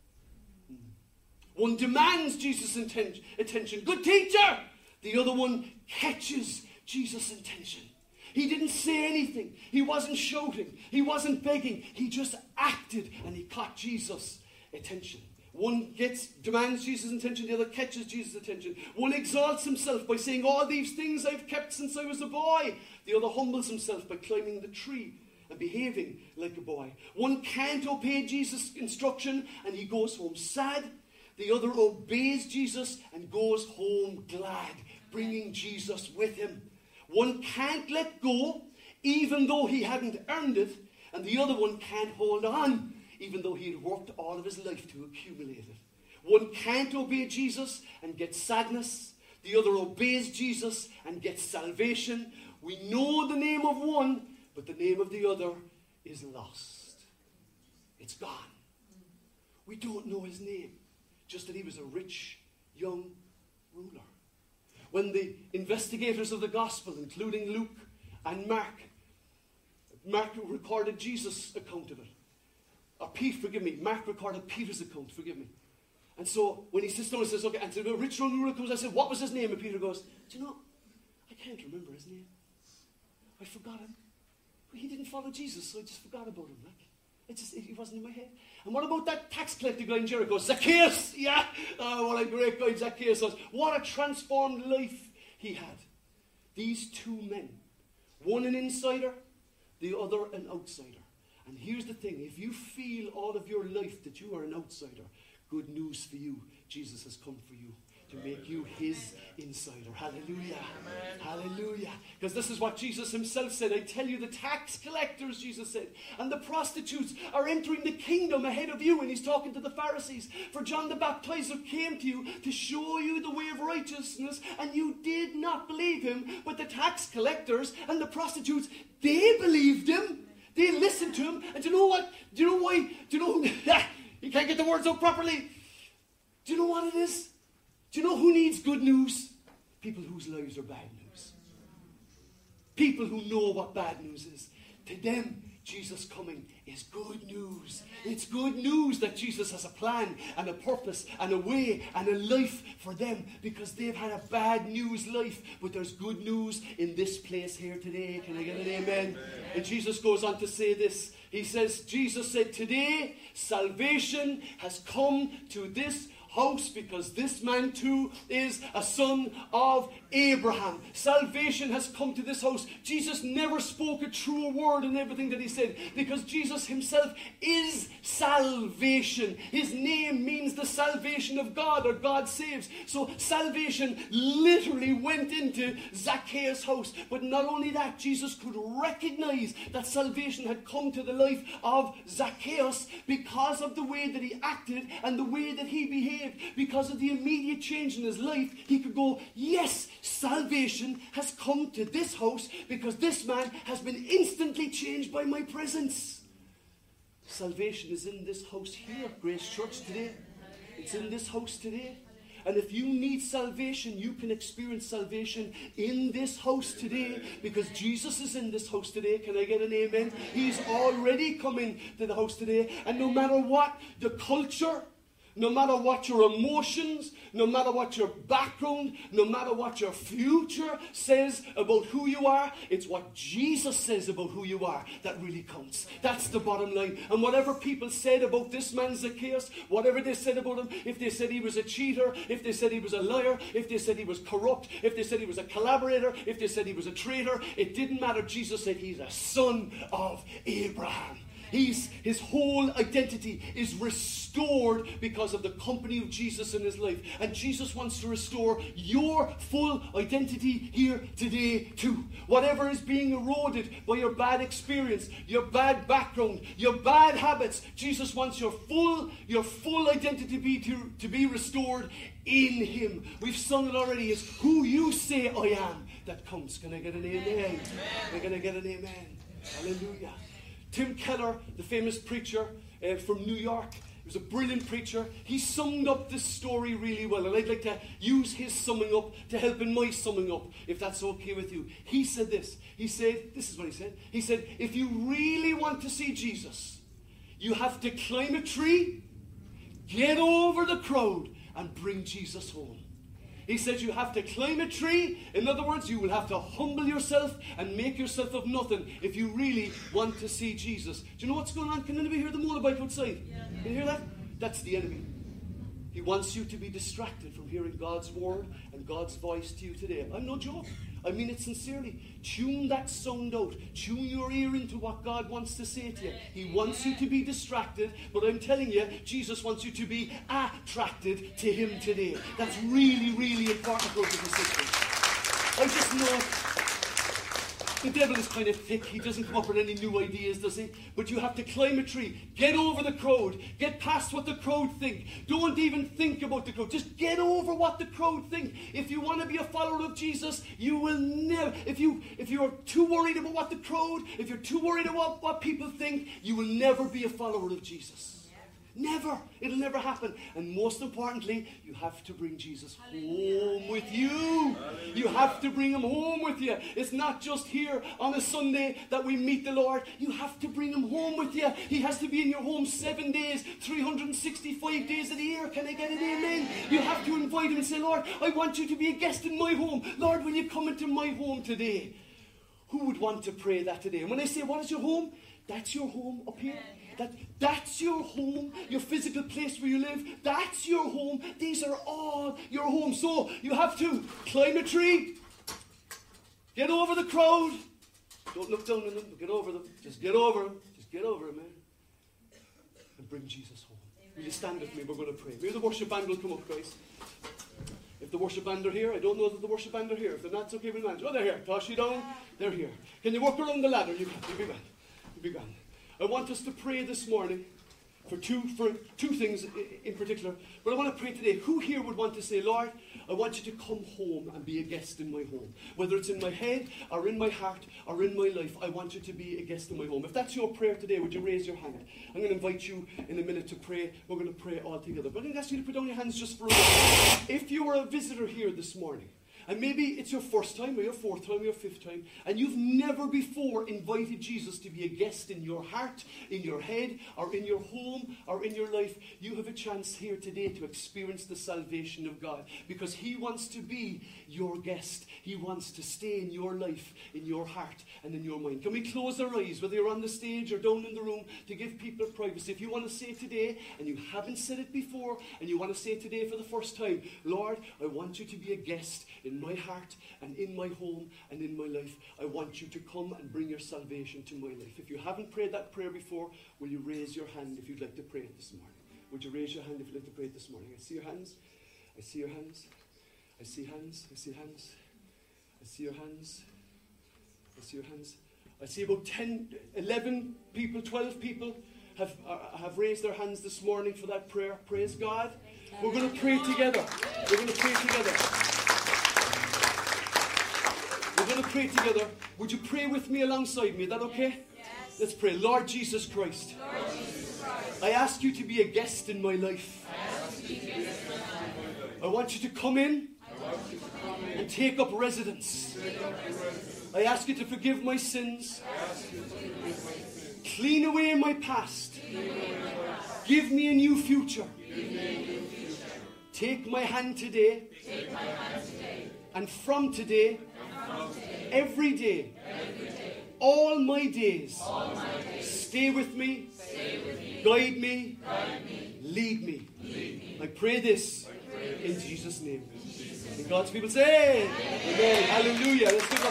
One demands Jesus' attention. Good teacher! The other one catches Jesus' attention. He didn't say anything. He wasn't shouting. He wasn't begging. He just acted and he caught Jesus' attention. One gets, demands Jesus' attention. The other catches Jesus' attention. One exalts himself by saying, all these things I've kept since I was a boy. The other humbles himself by climbing the tree and behaving like a boy. One can't obey Jesus' instruction and he goes home sad. The other obeys Jesus and goes home glad, bringing Jesus with him. One can't let go, even though he hadn't earned it, and the other one can't hold on, even though he had worked all of his life to accumulate it. One can't obey Jesus and get sadness. The other obeys Jesus and gets salvation. We know the name of one, but the name of the other is lost. It's gone. We don't know his name. Just that he was a rich, young ruler. when the investigators of the gospel, including Luke and Mark, Mark recorded Jesus' account of it. Or Pete, forgive me. Mark recorded Peter's account, forgive me. And so when he sits down and says, okay, and so the rich young ruler comes, I said, what was his name? And Peter goes, do you know, I can't remember his name. I forgot him. He didn't follow Jesus, so I just forgot about him. Like, it just, he wasn't in my head. And what about that tax collector guy in Jericho? Zacchaeus! Yeah! Oh, what a great guy Zacchaeus was. What a transformed life he had. These two men, one an insider, the other an outsider. And here's the thing, if you feel all of your life that you are an outsider, good news for you. Jesus has come for you to make you his insider. Hallelujah. Amen. Hallelujah. Because this is what Jesus himself said. I tell you, the tax collectors, Jesus said, and the prostitutes are entering the kingdom ahead of you. And he's talking to the Pharisees. For John the Baptizer came to you to show you the way of righteousness, and you did not believe him. But the tax collectors and the prostitutes, they believed him. They listened to him. And do you know what? Do you know why? Do you know? You can't get the words out properly. Do you know what it is? Do you know who needs good news? People whose lives are bad news. People who know what bad news is. To them, Jesus coming is good news. It's good news that Jesus has a plan and a purpose and a way and a life for them, because they've had a bad news life. But there's good news in this place here today. Can I get an amen? Amen. And Jesus goes on to say this. He says, Jesus said, today salvation has come to this house, because this man too is a son of Abraham. Salvation has come to this house. Jesus never spoke a truer word in everything that he said, because Jesus himself is salvation. His name means the salvation of God, or God saves. So salvation literally went into Zacchaeus' house. But not only that, Jesus could recognize that salvation had come to the life of Zacchaeus because of the way that he acted and the way that he behaved. Because of the immediate change in his life, he could go, yes, salvation has come to this house, because this man has been instantly changed by my presence. Salvation is in this house here, Grace Church, today. It's in this house today. And if you need salvation, you can experience salvation in this house today, because Jesus is in this house today. Can I get an amen? He's already coming to the house today. And no matter what the culture, no matter what your emotions, no matter what your background, no matter what your future says about who you are, it's what Jesus says about who you are that really counts. That's the bottom line. And whatever people said about this man Zacchaeus, whatever they said about him, if they said he was a cheater, if they said he was a liar, if they said he was corrupt, if they said he was a collaborator, if they said he was a traitor, it didn't matter. Jesus said he's a son of Abraham. He's, his whole identity is restored because of the company of Jesus in his life. And Jesus wants to restore your full identity here today too. Whatever is being eroded by your bad experience, your bad background, your bad habits, Jesus wants your full, your full identity be to, to be restored in him. We've sung it already. It's who you say I am that counts. Can I get an amen? Amen. Am I going to get an amen? Hallelujah. Tim Keller, the famous preacher uh, from New York, he was a brilliant preacher. He summed up this story really well, and I'd like to use his summing up to help in my summing up, if that's okay with you. He said this. He said, this is what he said. He said, if you really want to see Jesus, you have to climb a tree, get over the crowd, and bring Jesus home. He says you have to climb a tree. In other words, you will have to humble yourself and make yourself of nothing if you really want to see Jesus. Do you know what's going on? Can anybody hear the motorbike outside? Yeah. Can you hear that? That's the enemy. He wants you to be distracted from hearing God's word and God's voice to you today. I'm no joke. I mean it sincerely. Tune that sound out. Tune your ear into what God wants to say to you. He wants you to be distracted, but I'm telling you, Jesus wants you to be attracted to him today. That's really, really important, brothers and sisters. I just know the devil is kind of thick. He doesn't come up with any new ideas, does he? But you have to climb a tree. Get over the crowd. Get past what the crowd think. Don't even think about the crowd. Just get over what the crowd think. If you want to be a follower of Jesus, you will never, if you if you're too worried about what the crowd, if you're too worried about what people think, you will never be a follower of Jesus. Never. It'll never happen. And most importantly, you have to bring Jesus home with you. You have to bring him home with you. It's not just here on a Sunday that we meet the Lord. You have to bring him home with you. He has to be in your home seven days, three hundred sixty-five days of the year. Can I get an amen? You have to invite him and say, Lord, I want you to be a guest in my home. Lord, will you come into my home today? Who would want to pray that today? And when I say, what is your home? That's your home up here. That, that's your home, your physical place where you live. That's your home. These are all your homes. So you have to climb a tree, get over the crowd. Don't look down on them, get over them. Just get over them. Just get over them, man. And bring Jesus home. Will you stand with me? We're going to pray. Maybe the worship band will come up, guys. If the worship band are here, I don't know that the worship band are here. If they're not, it's okay, we'll manage. Oh, they're here. Toss you down. They're here. Can you walk around the ladder? You can. You'll be gone. You'll be gone. I want us to pray this morning for two for two things in particular. But I want to pray today. Who here would want to say, Lord, I want you to come home and be a guest in my home. Whether it's in my head or in my heart or in my life, I want you to be a guest in my home. If that's your prayer today, would you raise your hand? I'm going to invite you in a minute to pray. We're going to pray all together. But I'm going to ask you to put down your hands just for a minute. If you were a visitor here this morning, and maybe it's your first time, or your fourth time, or your fifth time, and you've never before invited Jesus to be a guest in your heart, in your head, or in your home, or in your life, you have a chance here today to experience the salvation of God. Because he wants to be your guest. He wants to stay in your life, in your heart, and in your mind. Can we close our eyes, whether you're on the stage or down in the room, to give people privacy? If you want to say today, and you haven't said it before, and you want to say today for the first time, Lord, I want you to be a guest in my heart and in my home and in my life. I want you to come and bring your salvation to my life. If you haven't prayed that prayer before, will you raise your hand if you'd like to pray it this morning? Would you raise your hand if you'd like to pray it this morning? I see your hands. I see your hands. I see hands. I see hands. I see your hands. I see your hands. I see about ten, eleven people, twelve people have, uh, have raised their hands this morning for that prayer. Praise God. We're going to pray together. We're going to pray together. We're going to pray together. Would you pray with me alongside me? Is that okay? Yes. Let's pray. Lord Jesus Christ, Lord Jesus Christ, I ask you to be a guest in my life. I want you to come in and take up residence. I ask you to forgive my sins. Clean away my past. Give me a new future. Take my hand today. And from today, every day, all my days, stay with me, guide me, lead me. I pray this in Jesus' name. And God's people say, Amen. Hallelujah. Let's give up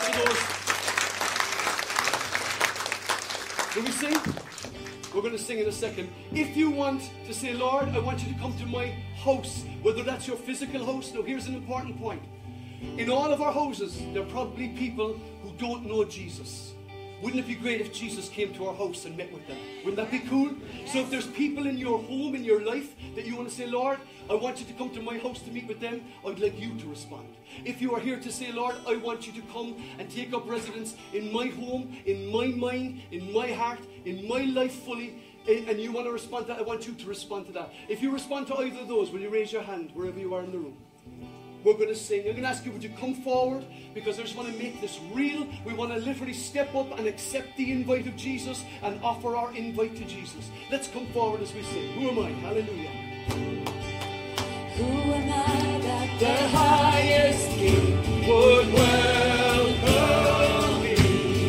to those. Will we sing? We're going to sing in a second. If you want to say, Lord, I want you to come to my house, whether that's your physical house. Now, here's an important point. In all of our houses, there are probably people who don't know Jesus. Wouldn't it be great if Jesus came to our house and met with them? Wouldn't that be cool? So if there's people in your home, in your life, that you want to say, Lord, I want you to come to my house to meet with them, I'd like you to respond. If you are here to say, Lord, I want you to come and take up residence in my home, in my mind, in my heart, in my life fully, and you want to respond to that, I want you to respond to that. If you respond to either of those, will you raise your hand wherever you are in the room? We're going to sing. I'm going to ask you, would you come forward? Because I just want to make this real. We want to literally step up and accept the invite of Jesus and offer our invite to Jesus. Let's come forward as we sing. Who am I? Hallelujah. who am I that The highest King would welcome me.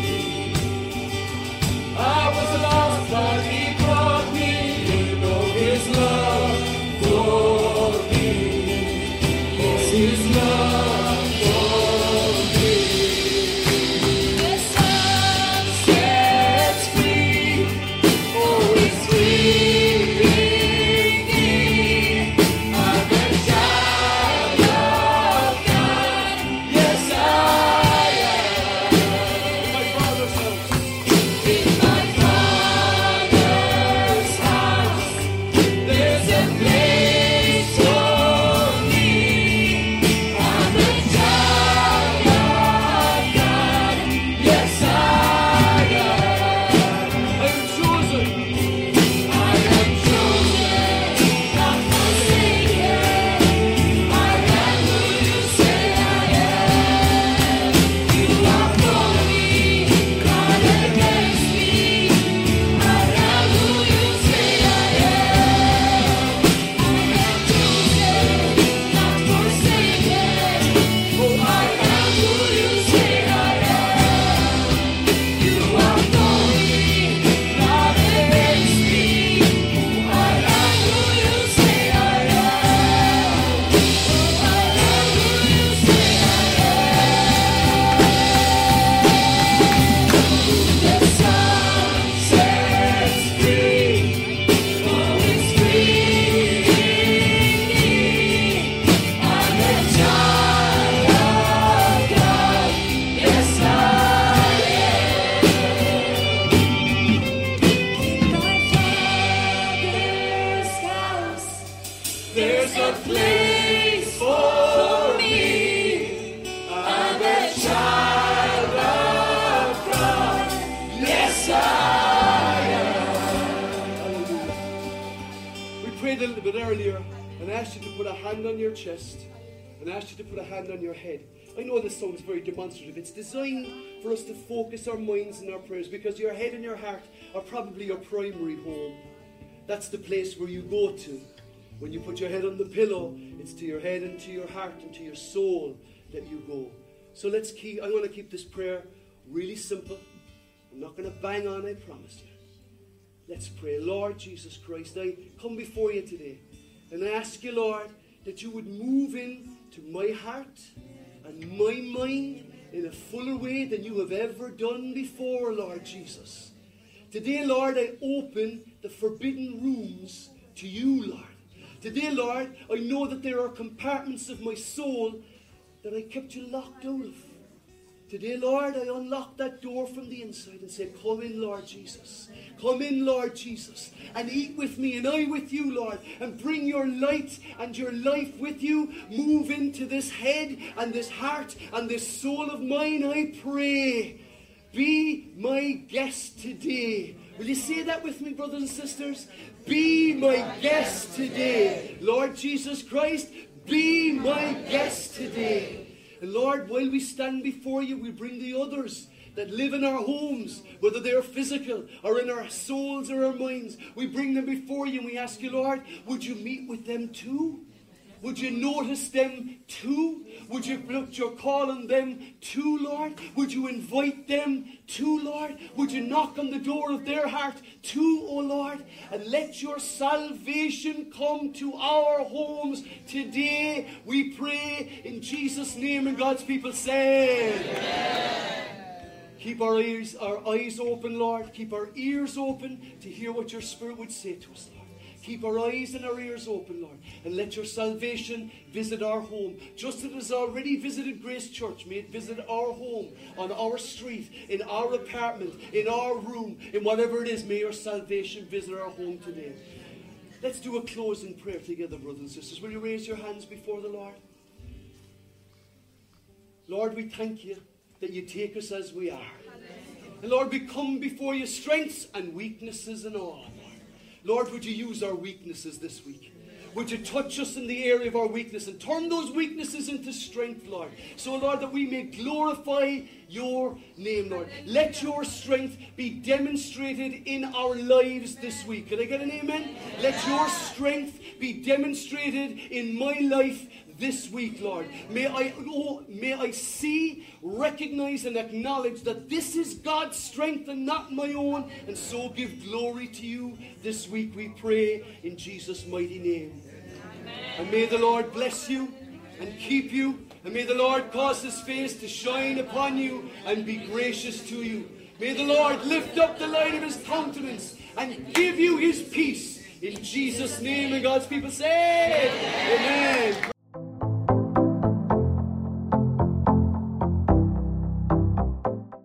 I was lost, but He brought me. You know His love for me. Yes, His love for me. The sun sets free. Oh, it's free indeed. I'm a child of God. Yes, I am. In my Father's house. In my Father's house, there's a place for me. I'm place for me. I'm a child of God. Yes, I am. We prayed a little bit earlier and asked you to put a hand on your chest and asked you to put a hand on your head. I know this sounds very demonstrative. It's designed for us to focus our minds and our prayers, because your head and your heart are probably your primary home. That's the place where you go to. When you put your head on the pillow, it's to your head and to your heart and to your soul that you go. So let's keep, I want to keep this prayer really simple. I'm not going to bang on, I promise you. Let's pray. Lord Jesus Christ, I come before you today, and I ask you, Lord, that you would move in to my heart and my mind in a fuller way than you have ever done before, Lord Jesus. Today, Lord, I open the forbidden rooms to you, Lord. Today, Lord, I know that there are compartments of my soul that I kept you locked out of. Today, Lord, I unlock that door from the inside and say, come in, Lord Jesus. Come in, Lord Jesus, and eat with me and I with you, Lord, and bring your light and your life with you. Move into this head and this heart and this soul of mine, I pray. Be my guest today. Will you say that with me, brothers and sisters? Be my guest today. Lord Jesus Christ, be my guest today. And Lord, while we stand before you, we bring the others that live in our homes, whether they are physical or in our souls or our minds. We bring them before you and we ask you, Lord, would you meet with them too? Would you notice them too? Would you put your call on them too, Lord? Would you invite them too, Lord? Would you knock on the door of their heart too, O Lord? And let your salvation come to our homes today, we pray in Jesus' name. And God's people say, amen. Keep our ears, our eyes open, Lord. Keep our ears open to hear what your Spirit would say to us, Lord. Keep our eyes and our ears open, Lord, and let your salvation visit our home. Just as it has already visited Grace Church, may it visit our home, on our street, in our apartment, in our room, in whatever it is. May your salvation visit our home today. Let's do a closing prayer together, brothers and sisters. Will you raise your hands before the Lord? Lord, we thank you that you take us as we are. And Lord, we come before you, strengths and weaknesses and all. Lord, would you use our weaknesses this week? Would you touch us in the area of our weakness and turn those weaknesses into strength, Lord? So, Lord, that we may glorify your name, Lord. Let your strength be demonstrated in our lives this week. Can I get an amen? Let your strength be demonstrated in my life this week, Lord. May I, oh, may I see, recognize, and acknowledge that this is God's strength and not my own, and so give glory to you this week, we pray in Jesus' mighty name. Amen. And may the Lord bless you and keep you, and may the Lord cause his face to shine upon you and be gracious to you. May the Lord lift up the light of his countenance and give you his peace in Jesus' name. And God's people say, amen. Amen.